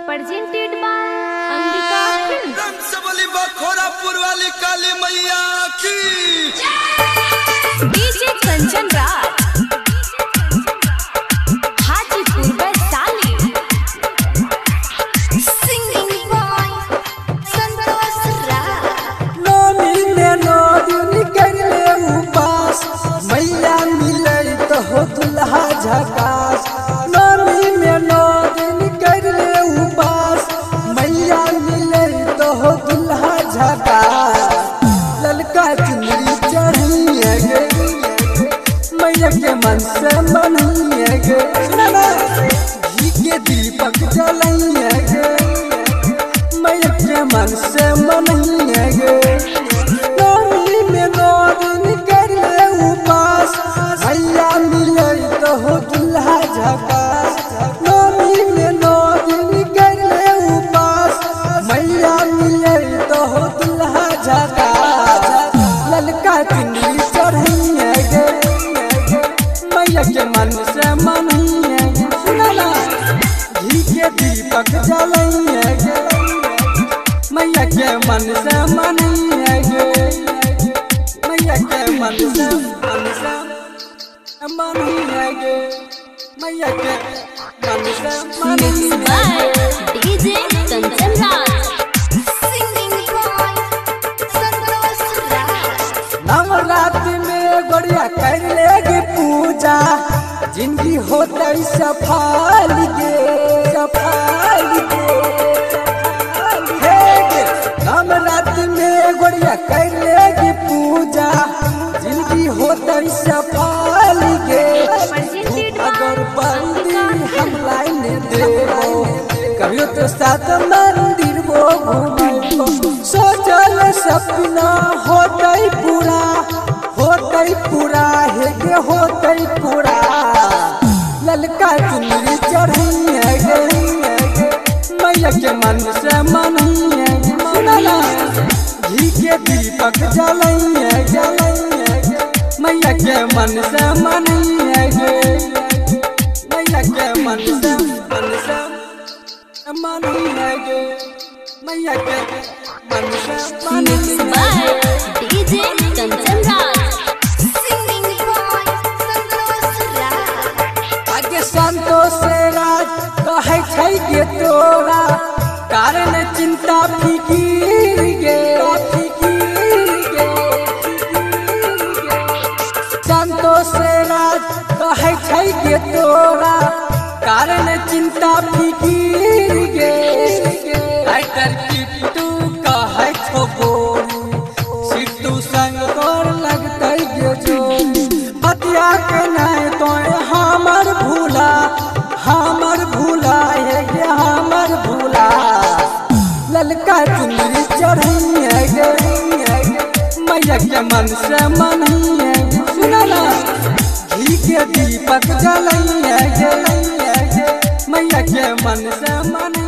presented by Ambika Films. रंगसबली Bakhorapur वाली काली मैया की DJ Kanchan Raj, Hajipur Vaishali. Singing by Santosh Raj. नौमी में 9 दिन कर ले उपास मैया मिले तो हो दुल्हा झकास। नौमी में 9 दिन कर ले उपास मैया मिले तो हो दुल्हा झकास। ललका चुनरी चढ़िए गे मैया के मन से मनिए गे, घी के दीपक जलाइए गे मैया के मन से मनिए गे। नौमी में 9 दिन कर ले उपास मैया मिले तो हो दुल्हा झकास। नौमी में 9 दिन कर ले उपास मैया मिले तो हो दुल्हा झकास। ललका चुनरी चढ़िए गे मैया के मन से मनिए गे, सुना घी के दीपक जलाइए गे मैया के मन से मनिए गे, मैया के मन से मनिए गे, मैया के मन से Mixed मनिए by गे। DJ Kanchan Raj. Singing by Santosh Raj. Navratri में गोड़िया कर लेगी पूजा जिंदगी होते सफल गे सफल गे। नवरात्रि में गोड़िया कर लेगी पूजा जिंदगी होते सफल गे। अगर बंदी हम लाइन देबो कहियो तो साथ मंदिर वो घूमो। सोचल सपना होतई पूरा है गे होतई पूरा। ललका चुनरी चढ़िए गे मैया के मन से मनिए गे, सुना घी के दीपक जलाइए गे मैया के मन से मनिए गे, मैया के मन से मनिए गे, मैया के मन से Mixed मनिए by गे। DJ Kanchan Raj. Singing by Santosh Raj. आगे संतोष राज कहे छै के तोरा कारण चिंता फिकीर गे संतोष राज कहे छै के तोरा कारण चिंता फिकीर गे। राइटर किट्टू कहे छो गोरी सिट्टू संग तोर लगतै गे जोड़ी। बतिया के नहीं तो हमर भूला है गे हमर भूला। ललका चुनरी चढ़िए गे मैया के मन से मनिए गे, सुना घी के दीपक जलाइए गे मैया के मन से मनिए